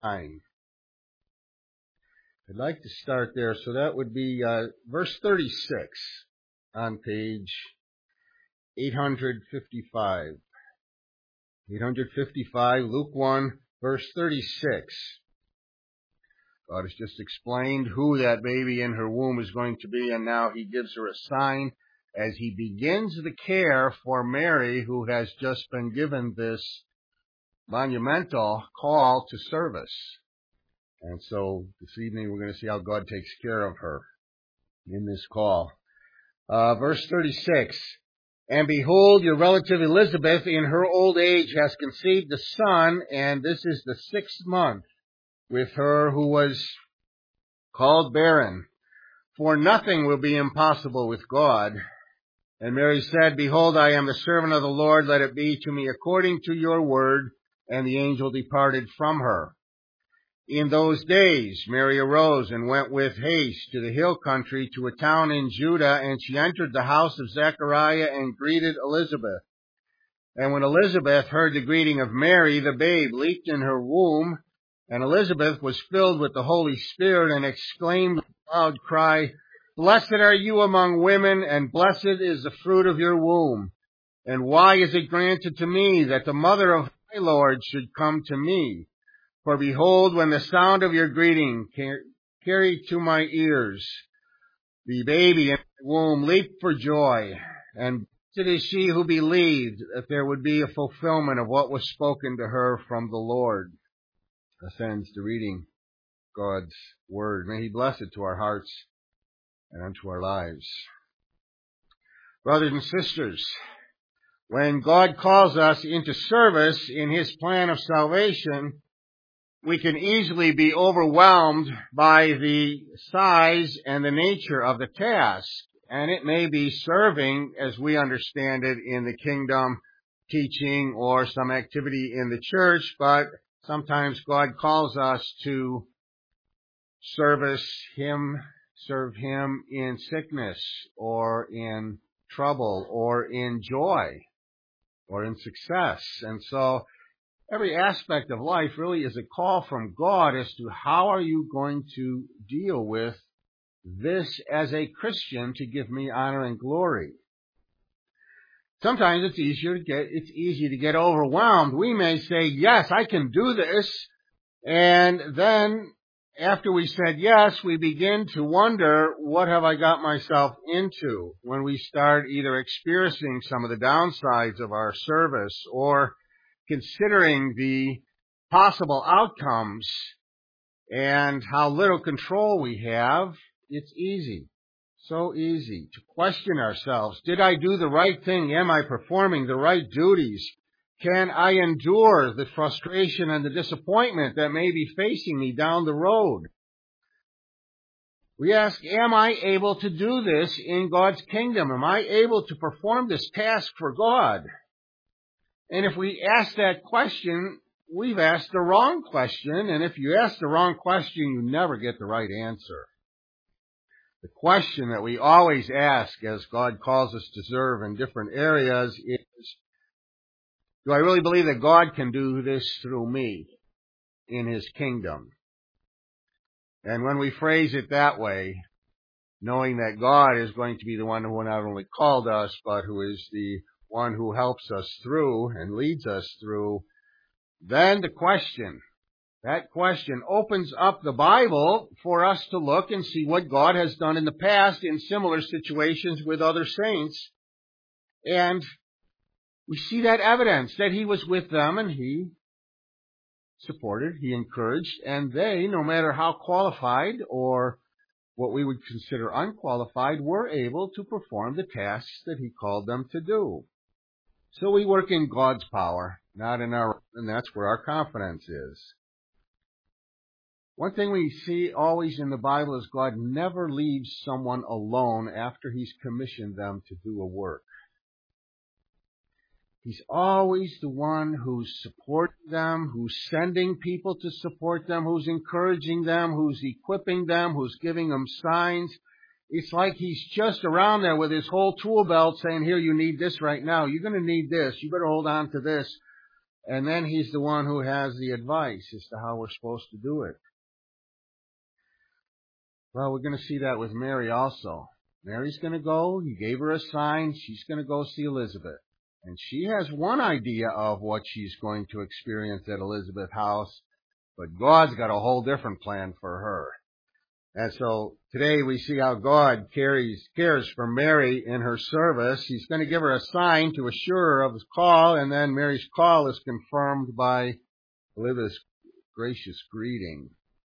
9. I'd like to start there. So that would be verse 36 on page 855. 855, Luke 1, verse 36. God has just explained who that baby in her womb is going to be, and now he gives her a sign as he begins the care for Mary, who has just been given this monumental call to service. And so this evening we're going to see how God takes care of her in this call. Verse 36, and behold, your relative Elizabeth in her old age has conceived a son, and this is the 6th month with her who was called barren. For nothing will be impossible with God. And Mary said, behold, I am the servant of the Lord. Let it be to me according to your word. And the angel departed from her. In those days, Mary arose and went with haste to the hill country, to a town in Judah, and she entered the house of Zechariah and greeted Elizabeth. And when Elizabeth heard the greeting of Mary, the babe leaped in her womb, and Elizabeth was filled with the Holy Spirit and exclaimed with a loud cry, blessed are you among women, and blessed is the fruit of your womb. And why is it granted to me that the mother of my Lord should come to me? For behold, when the sound of your greeting carried to my ears, the baby in my womb leaped for joy, and blessed is she who believed that there would be a fulfillment of what was spoken to her from the Lord. Thus ends the reading of God's word. May he bless it to our hearts and unto our lives. Brothers and sisters, when God calls us into service in his plan of salvation, we can easily be overwhelmed by the size and the nature of the task. And it may be serving, as we understand it, in the kingdom, teaching, or some activity in the church, but sometimes God calls us to serve him in sickness, or in trouble, or in joy, or in success. And so every aspect of life really is a call from God as to how are you going to deal with this as a Christian to give me honor and glory. Sometimes it's easy to get overwhelmed. We may say, yes, I can do this. And then after we said yes, we begin to wonder, what have I got myself into? When we start either experiencing some of the downsides of our service, or considering the possible outcomes and how little control we have, it's easy. So easy to question ourselves. Did I do the right thing? Am I performing the right duties? Can I endure the frustration and the disappointment that may be facing me down the road? We ask, am I able to do this in God's kingdom? Am I able to perform this task for God? And if we ask that question, we've asked the wrong question. And if you ask the wrong question, you never get the right answer. The question that we always ask as God calls us to serve in different areas is, do I really believe that God can do this through me in his kingdom? And when we phrase it that way, knowing that God is going to be the one who not only called us, but who is the one who helps us through and leads us through, then that question opens up the Bible for us to look and see what God has done in the past in similar situations with other saints. And we see that evidence that he was with them, and he supported, he encouraged, and they, no matter how qualified or what we would consider unqualified, were able to perform the tasks that he called them to do. So we work in God's power, not in our own, and that's where our confidence is. One thing we see always in the Bible is God never leaves someone alone after he's commissioned them to do a work. He's always the one who's supporting them, who's sending people to support them, who's encouraging them, who's equipping them, who's giving them signs. It's like he's just around there with his whole tool belt saying, here, you need this right now. You're going to need this. You better hold on to this. And then he's the one who has the advice as to how we're supposed to do it. Well, we're going to see that with Mary also. Mary's going to go. He gave her a sign. She's going to go see Elizabeth. And she has one idea of what she's going to experience at Elizabeth's house, but God's got a whole different plan for her. And so today we see how God cares for Mary in her service. He's going to give her a sign to assure her of his call, and then Mary's call is confirmed by Elizabeth's gracious greeting.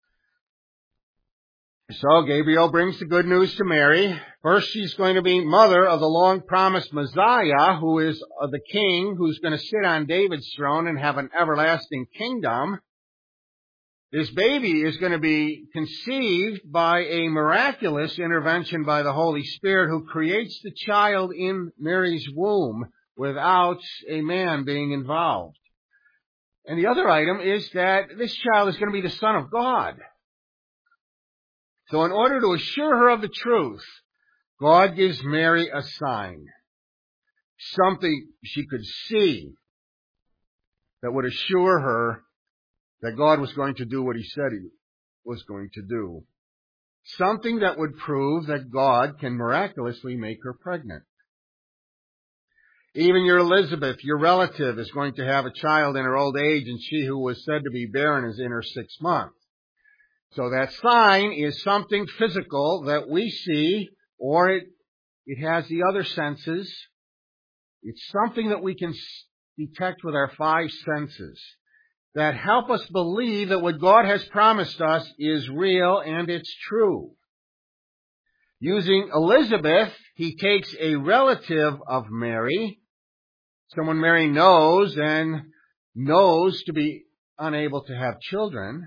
So Gabriel brings the good news to Mary. First, she's going to be mother of the long-promised Messiah, who is the king who's going to sit on David's throne and have an everlasting kingdom. This baby is going to be conceived by a miraculous intervention by the Holy Spirit, who creates the child in Mary's womb without a man being involved. And the other item is that this child is going to be the Son of God. So in order to assure her of the truth, God gives Mary a sign, something she could see that would assure her that God was going to do what he said he was going to do. Something that would prove that God can miraculously make her pregnant. Even your Elizabeth, your relative, is going to have a child in her old age, and she who was said to be barren is in her 6th month. So that sign is something physical that we see, or it has the other senses. It's something that we can detect with our 5 senses that help us believe that what God has promised us is real and it's true. Using Elizabeth, he takes a relative of Mary, someone Mary knows and knows to be unable to have children,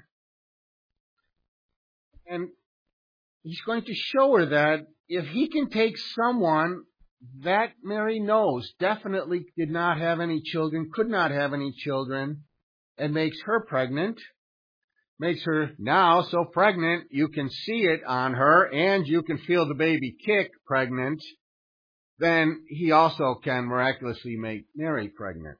and he's going to show her that if he can take someone that Mary knows definitely did not have any children, could not have any children, and makes her pregnant, makes her now so pregnant you can see it on her and you can feel the baby kick pregnant, then he also can miraculously make Mary pregnant.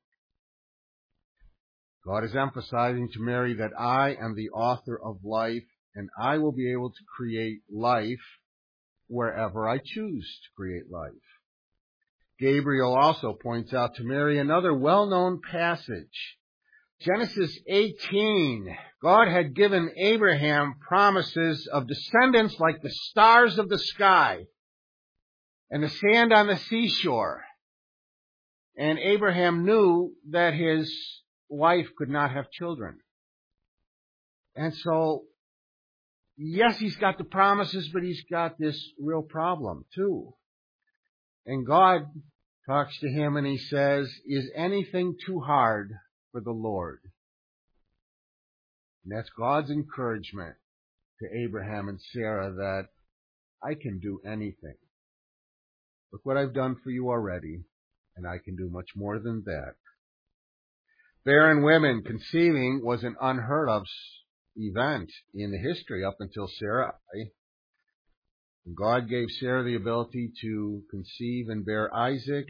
God is emphasizing to Mary that I am the author of life, and I will be able to create life wherever I choose to create life. Gabriel also points out to Mary another well-known passage. Genesis 18. God had given Abraham promises of descendants like the stars of the sky and the sand on the seashore. And Abraham knew that his wife could not have children. And so, yes, he's got the promises, but he's got this real problem too. And God talks to him and he says, is anything too hard for the Lord? And that's God's encouragement to Abraham and Sarah that I can do anything. Look what I've done for you already, and I can do much more than that. Barren women conceiving was an unheard of event in the history up until Sarai. God gave Sarah the ability to conceive and bear Isaac.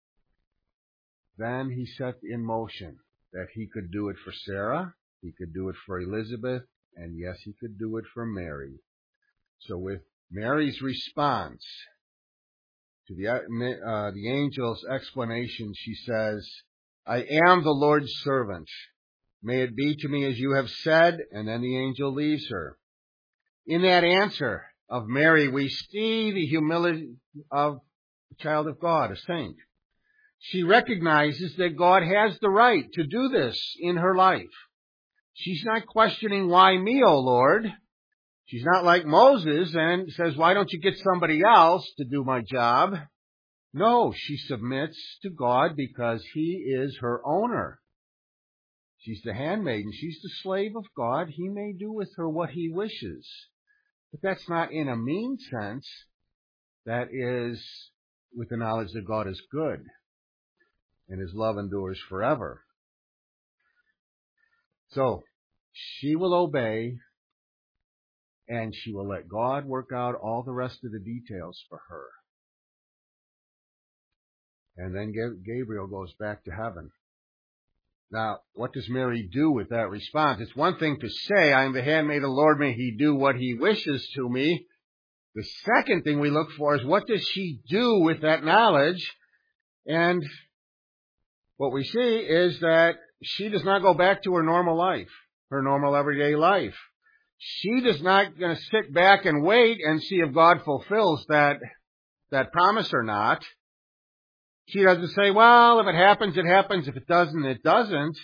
Then he set in motion that he could do it for Sarah, he could do it for Elizabeth, and yes, he could do it for Mary. So with Mary's response to the angel's explanation, she says, I am the Lord's servant. May it be to me as you have said, and then the angel leaves her. In that answer of Mary, we see the humility of the child of God, a saint. She recognizes that God has the right to do this in her life. She's not questioning, why me, O Lord? She's not like Moses and says, why don't you get somebody else to do my job? No, she submits to God because he is her owner. She's the handmaiden. She's the slave of God. He may do with her what he wishes. But that's not in a mean sense. That is with the knowledge that God is good and his love endures forever. So she will obey, and she will let God work out all the rest of the details for her. And then Gabriel goes back to heaven. Now, what does Mary do with that response? It's one thing to say, I am the handmaid of the Lord, may he do what he wishes to me. The second thing we look for is what does she do with that knowledge? And what we see is that she does not go back to her normal life, her normal everyday life. She does not going to sit back and wait and see if God fulfills that promise or not. She doesn't say, well, if it happens, it happens. If it doesn't, it doesn't.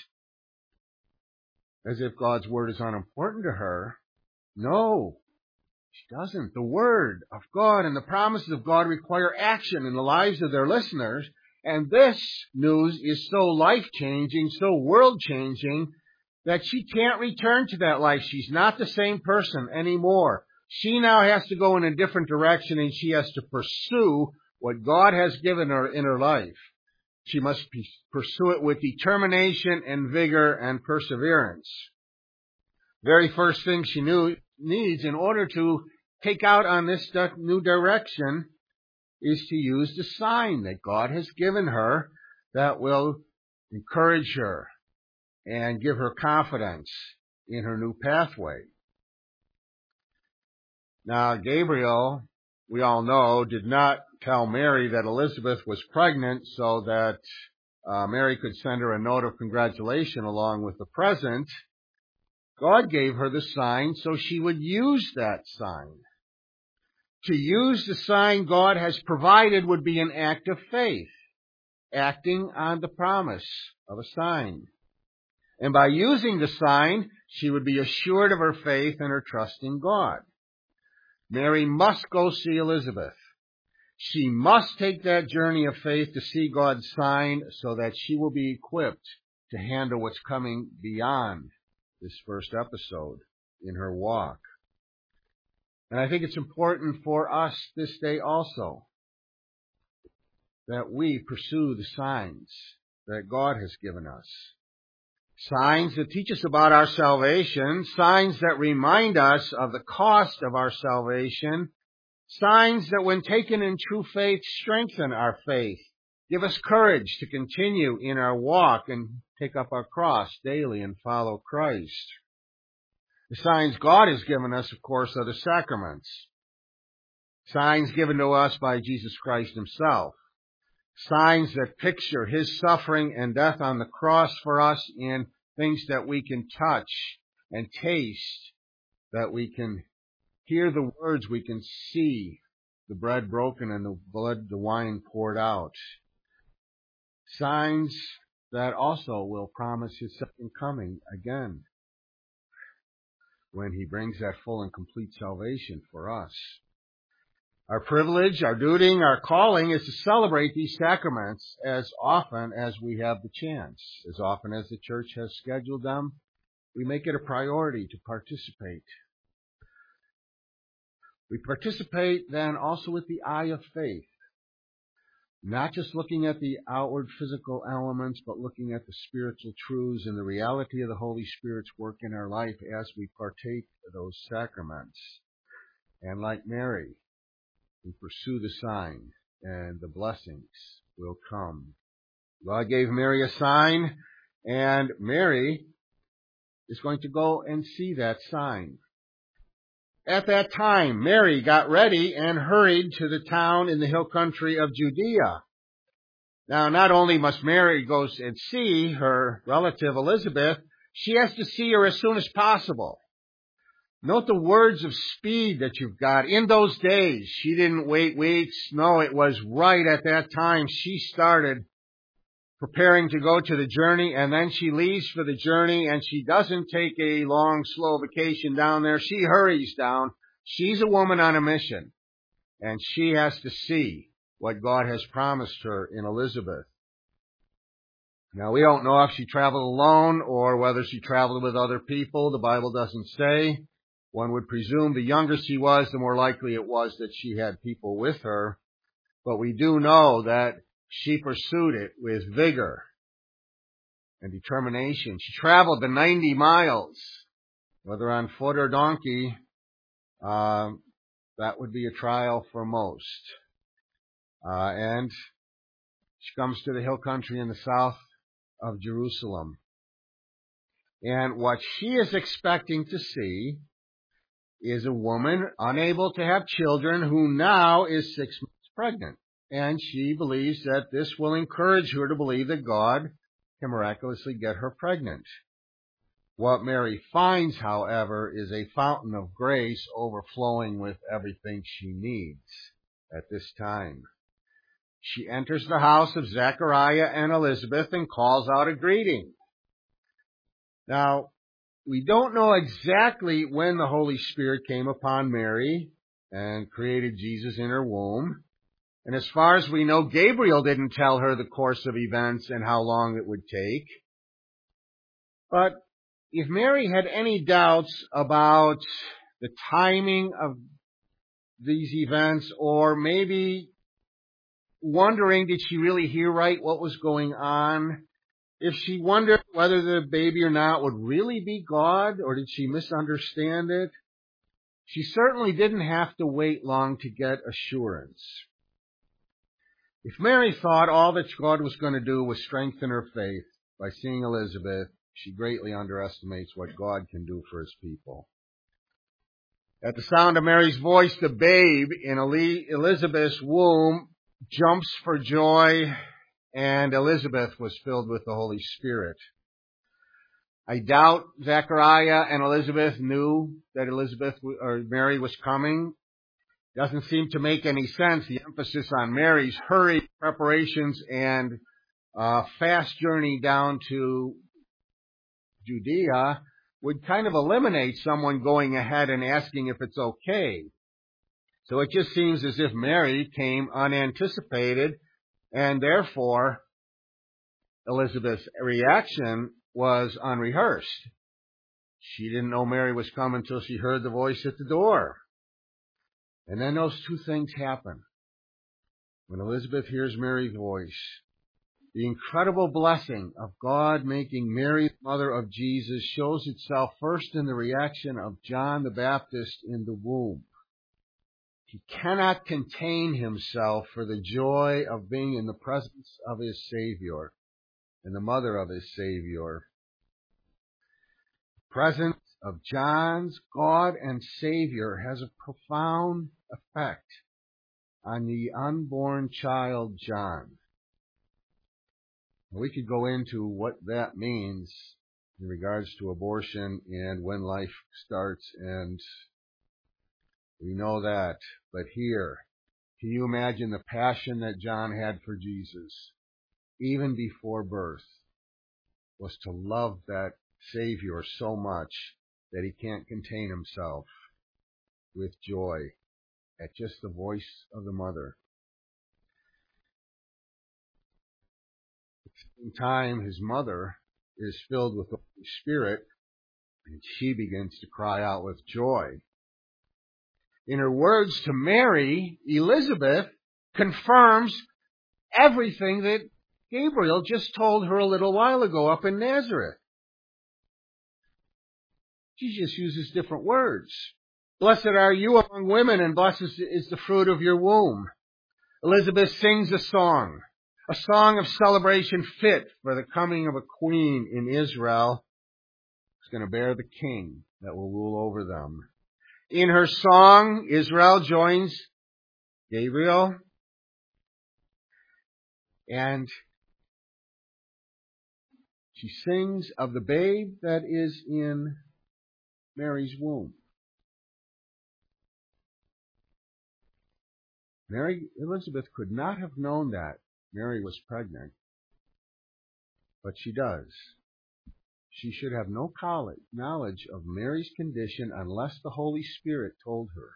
As if God's word is unimportant to her. No, she doesn't. The word of God and the promises of God require action in the lives of their listeners. And this news is so life-changing, so world-changing, that she can't return to that life. She's not the same person anymore. She now has to go in a different direction, and she has to pursue what God has given her in her life. She must pursue it with determination and vigor and perseverance. Very first thing she needs in order to take out on this new direction is to use the sign that God has given her that will encourage her and give her confidence in her new pathway. Now, Gabriel, we all know, did not tell Mary that Elizabeth was pregnant so that Mary could send her a note of congratulation along with the present. God gave her the sign so she would use that sign. To use the sign God has provided would be an act of faith, acting on the promise of a sign. And by using the sign, she would be assured of her faith and her trust in God. Mary must go see Elizabeth. She must take that journey of faith to see God's sign so that she will be equipped to handle what's coming beyond this first episode in her walk. And I think it's important for us this day also that we pursue the signs that God has given us. Signs that teach us about our salvation, signs that remind us of the cost of our salvation, signs that when taken in true faith strengthen our faith, give us courage to continue in our walk and take up our cross daily and follow Christ. The signs God has given us, of course, are the sacraments. Signs given to us by Jesus Christ himself. Signs that picture his suffering and death on the cross for us in things that we can touch and taste, that we can hear the words, we can see the bread broken and the wine poured out. Signs that also will promise his second coming again, when he brings that full and complete salvation for us. Our privilege, our duty, our calling is to celebrate these sacraments as often as we have the chance. As often as the church has scheduled them, we make it a priority to participate. We participate then also with the eye of faith, not just looking at the outward physical elements, but looking at the spiritual truths and the reality of the Holy Spirit's work in our life as we partake of those sacraments. And like Mary, we pursue the sign, and the blessings will come. God gave Mary a sign, and Mary is going to go and see that sign. At that time, Mary got ready and hurried to the town in the hill country of Judea. Now, not only must Mary go and see her relative Elizabeth, she has to see her as soon as possible. Note the words of speed that you've got. In those days, she didn't wait weeks. No, it was right at that time she started preparing to go to the journey, and then she leaves for the journey, and she doesn't take a long, slow vacation down there. She hurries down. She's a woman on a mission, and she has to see what God has promised her in Elizabeth. Now, we don't know if she traveled alone or whether she traveled with other people. The Bible doesn't say. One would presume the younger she was, the more likely it was that she had people with her. But we do know that she pursued it with vigor and determination. She traveled the 90 miles, whether on foot or donkey. That would be a trial for most. And she comes to the hill country in the south of Jerusalem. And what she is expecting to see is a woman unable to have children who now is 6 months pregnant. And she believes that this will encourage her to believe that God can miraculously get her pregnant. What Mary finds, however, is a fountain of grace overflowing with everything she needs at this time. She enters the house of Zechariah and Elizabeth and calls out a greeting. Now, we don't know exactly when the Holy Spirit came upon Mary and created Jesus in her womb. And as far as we know, Gabriel didn't tell her the course of events and how long it would take. But if Mary had any doubts about the timing of these events, or maybe wondering did she really hear right what was going on, if she wondered whether the baby or not would really be God, or did she misunderstand it, she certainly didn't have to wait long to get assurance. If Mary thought all that God was going to do was strengthen her faith by seeing Elizabeth, she greatly underestimates what God can do for His people. At the sound of Mary's voice, the babe in Elizabeth's womb jumps for joy, and Elizabeth was filled with the Holy Spirit. I doubt Zechariah and Elizabeth knew that Mary was coming. Doesn't seem to make any sense. The emphasis on Mary's hurried preparations and fast journey down to Judea would kind of eliminate someone going ahead and asking if it's okay. So it just seems as if Mary came unanticipated, and therefore Elizabeth's reaction was unrehearsed. She didn't know Mary was coming until she heard the voice at the door. And then those two things happen. When Elizabeth hears Mary's voice, the incredible blessing of God making Mary the mother of Jesus shows itself first in the reaction of John the Baptist in the womb. He cannot contain himself for the joy of being in the presence of his Savior and the mother of his Savior. The presence of John's God and Savior has a profound effect on the unborn child John. We could go into what that means in regards to abortion and when life starts, and we know that. But here, can you imagine the passion that John had for Jesus, even before birth, was to love that Savior so much that he can't contain himself with joy at just the voice of the mother. At the same time, his mother is filled with the Holy Spirit, and she begins to cry out with joy. In her words to Mary, Elizabeth confirms everything that Gabriel just told her a little while ago up in Nazareth. She just uses different words. Blessed are you among women, and blessed is the fruit of your womb. Elizabeth sings a song of celebration fit for the coming of a queen in Israel who's going to bear the king that will rule over them. In her song, Israel joins Gabriel, and she sings of the babe that is in Mary's womb. Elizabeth could not have known that Mary was pregnant, but she does. She should have no knowledge of Mary's condition unless the Holy Spirit told her.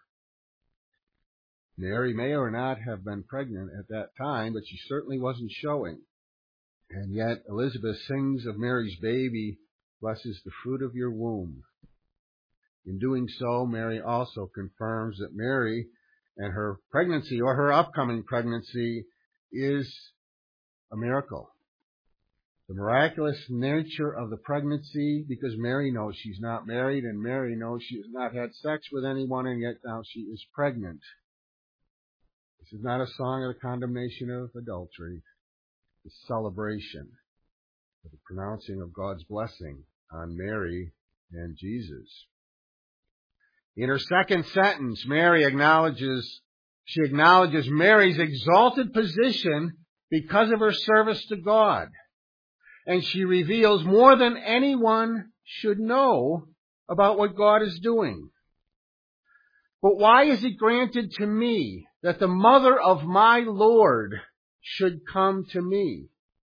Mary may or not have been pregnant at that time, but she certainly wasn't showing. And yet Elizabeth sings of Mary's baby, blesses the fruit of your womb. In doing so, Mary also confirms that Mary and her pregnancy, or her upcoming pregnancy, is a miracle. The miraculous nature of the pregnancy, because Mary knows she's not married, and Mary knows she has not had sex with anyone, and yet now she is pregnant. This is not a song of the condemnation of adultery. It's celebration of the pronouncing of God's blessing on Mary and Jesus. In her second sentence, she acknowledges Mary's exalted position because of her service to God. And she reveals more than anyone should know about what God is doing. But why is it granted to me that the mother of my Lord should come to me?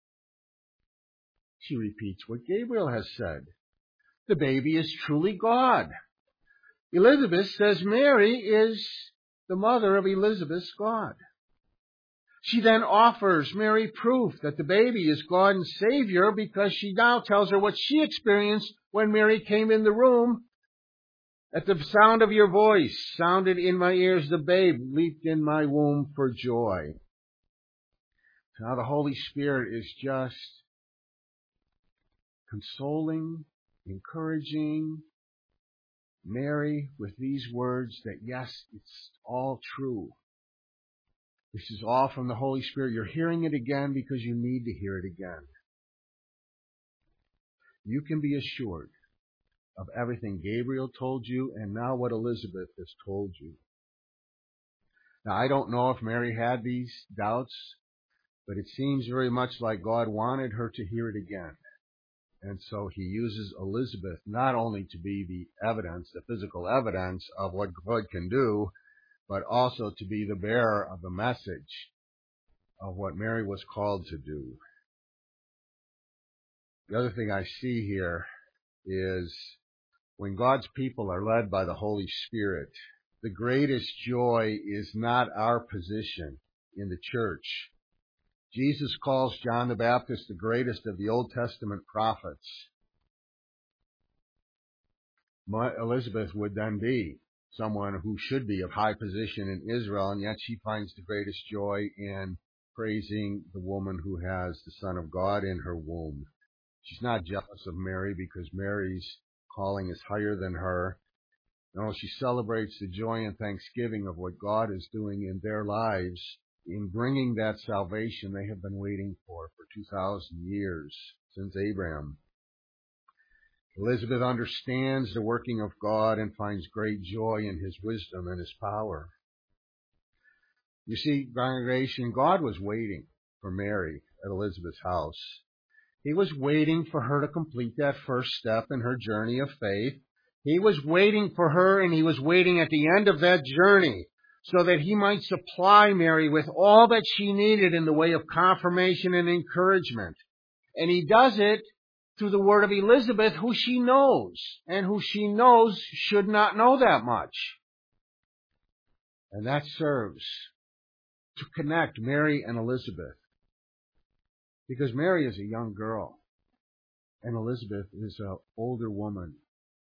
She repeats what Gabriel has said. The baby is truly God. Elizabeth says Mary is the mother of Elizabeth's God. She then offers Mary proof that the baby is God and Savior because she now tells her what she experienced when Mary came in the room. At the sound of your voice sounded in my ears, the babe leaped in my womb for joy. Now the Holy Spirit is just consoling, encouraging Mary with these words that yes, it's all true. This is all from the Holy Spirit. You're hearing it again because you need to hear it again. You can be assured of everything Gabriel told you and now what Elizabeth has told you. Now, I don't know if Mary had these doubts, but it seems very much like God wanted her to hear it again. And so he uses Elizabeth not only to be the evidence, the physical evidence of what God can do, but also to be the bearer of the message of what Mary was called to do. The other thing I see here is when God's people are led by the Holy Spirit, the greatest joy is not our position in the church. Jesus calls John the Baptist the greatest of the Old Testament prophets. Elizabeth would then be someone who should be of high position in Israel, and yet she finds the greatest joy in praising the woman who has the Son of God in her womb. She's not jealous of Mary because Mary's calling is higher than her. No, she celebrates the joy and thanksgiving of what God is doing in their lives in bringing that salvation they have been waiting for 2,000 years since Abraham. Elizabeth understands the working of God and finds great joy in his wisdom and his power. You see, congregation, God was waiting for Mary at Elizabeth's house. He was waiting for her to complete that first step in her journey of faith. He was waiting for her, and he was waiting at the end of that journey so that he might supply Mary with all that she needed in the way of confirmation and encouragement. And he does it through the word of Elizabeth, who she knows, and who she knows should not know that much. And that serves to connect Mary and Elizabeth. Because Mary is a young girl, and Elizabeth is an older woman.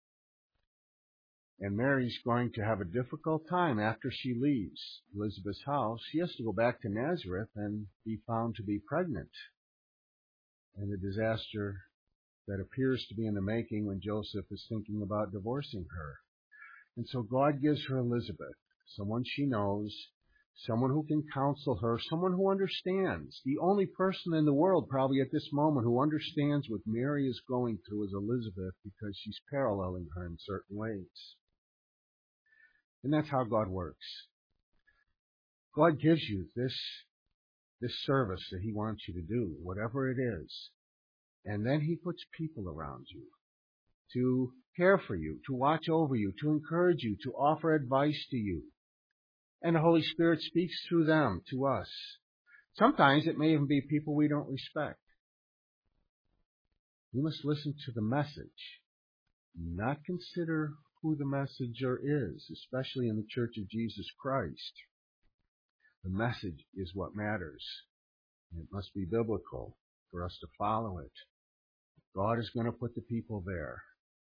And Mary's going to have a difficult time after she leaves Elizabeth's house. She has to go back to Nazareth and be found to be pregnant. And the disaster that appears to be in the making when Joseph is thinking about divorcing her. And so God gives her Elizabeth, someone she knows, someone who can counsel her, someone who understands. The only person in the world probably at this moment who understands what Mary is going through is Elizabeth because she's paralleling her in certain ways. And that's how God works. God gives you this service that he wants you to do, whatever it is. And then he puts people around you to care for you, to watch over you, to encourage you, to offer advice to you. And the Holy Spirit speaks through them to us. Sometimes it may even be people we don't respect. We must listen to the message, not consider who the messenger is, especially in the Church of Jesus Christ. The message is what matters. It must be biblical for us to follow it. God is going to put the people there.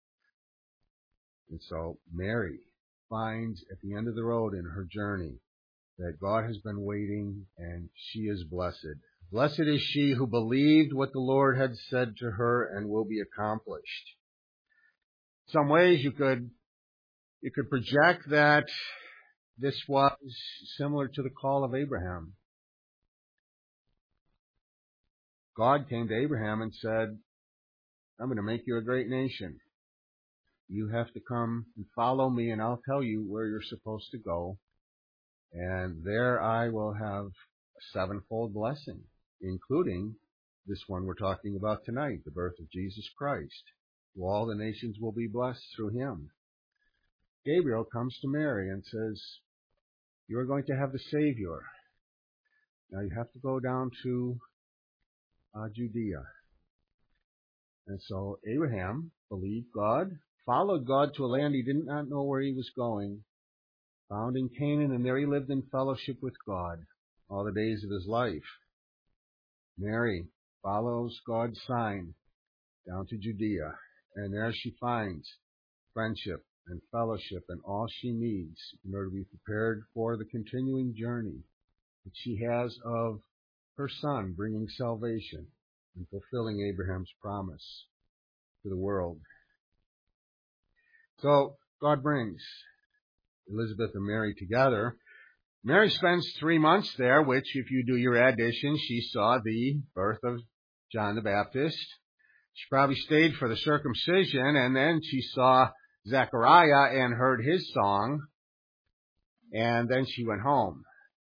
And so Mary finds at the end of the road in her journey that God has been waiting and she is blessed. Blessed is she who believed what the Lord had said to her and will be accomplished. In some ways you could project that this was similar to the call of Abraham. God came to Abraham and said, I'm going to make you a great nation. You have to come and follow me, and I'll tell you where you're supposed to go. And there I will have a sevenfold blessing, including this one we're talking about tonight, the birth of Jesus Christ. All the nations will be blessed through him. Gabriel comes to Mary and says, you're going to have the Savior. Now you have to go down to Judea. And so Abraham believed God, followed God to a land he did not know where he was going, found in Canaan, and there he lived in fellowship with God all the days of his life. Mary follows God's sign down to Judea, and there she finds friendship and fellowship and all she needs in order to be prepared for the continuing journey that she has of her son bringing salvation and fulfilling Abraham's promise to the world. So God brings Elizabeth and Mary together. Mary spends 3 months there, which, if you do your addition, she saw the birth of John the Baptist. She probably stayed for the circumcision, and then she saw Zechariah and heard his song, and then she went home.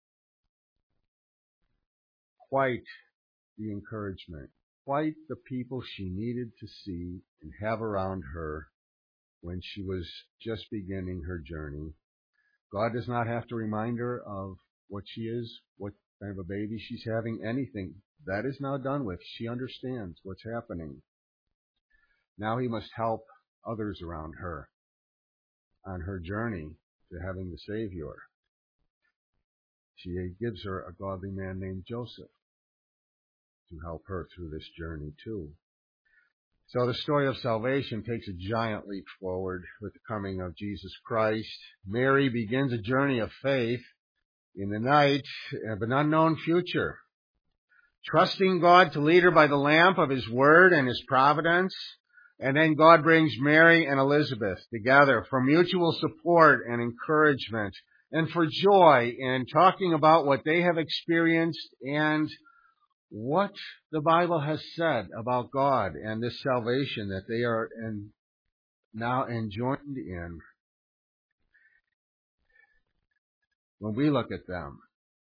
Quite the encouragement, quite the people she needed to see and have around her when she was just beginning her journey. God does not have to remind her of what she is, what kind of a baby she's having, anything. That is now done with. She understands what's happening. Now he must help others around her on her journey to having the Savior. She gives her a godly man named Joseph to help her through this journey too. So the story of salvation takes a giant leap forward with the coming of Jesus Christ. Mary begins a journey of faith in the night of an unknown future, trusting God to lead her by the lamp of His Word and His providence. And then God brings Mary and Elizabeth together for mutual support and encouragement and for joy in talking about what they have experienced and what the Bible has said about God and this salvation that they are now enjoined in. When we look at them,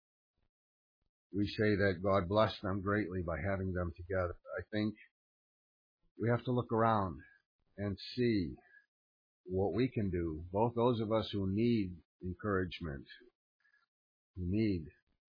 we say that God blessed them greatly by having them together. I think we have to look around and see what we can do, both those of us who need encouragement, who need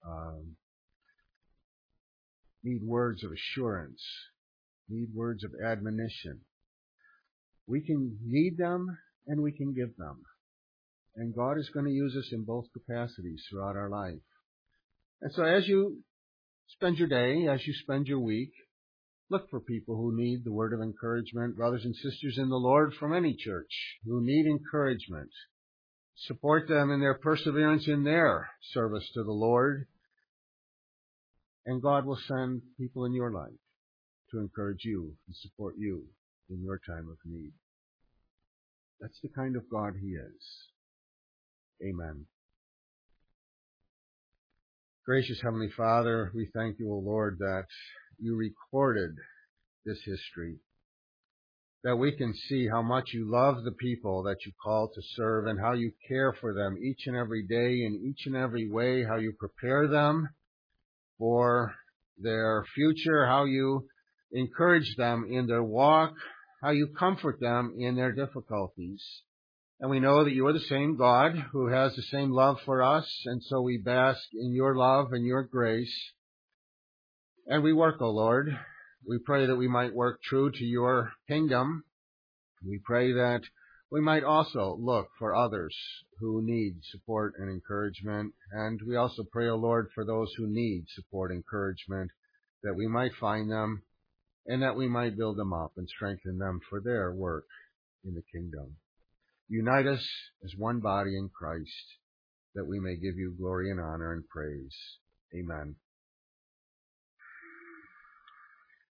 words of assurance, need words of admonition. We can need them and we can give them. And God is going to use us in both capacities throughout our life. And so as you spend your day, as you spend your week, look for people who need the word of encouragement, brothers and sisters in the Lord from any church who need encouragement. Support them in their perseverance in their service to the Lord. And God will send people in your life to encourage you and support you in your time of need. That's the kind of God He is. Amen. Gracious Heavenly Father, we thank you, O Lord, that you recorded this history, that we can see how much you love the people that you call to serve and how you care for them each and every day in each and every way, how you prepare them for their future, how you encourage them in their walk, how you comfort them in their difficulties. And we know that you are the same God who has the same love for us, and so we bask in your love and your grace. And we work, O Lord. We pray that we might work true to your kingdom. We pray that we might also look for others who need support and encouragement. And we also pray, O Lord, for those who need support and encouragement, that we might find them and that we might build them up and strengthen them for their work in the kingdom. Unite us as one body in Christ, that we may give you glory and honor and praise. Amen.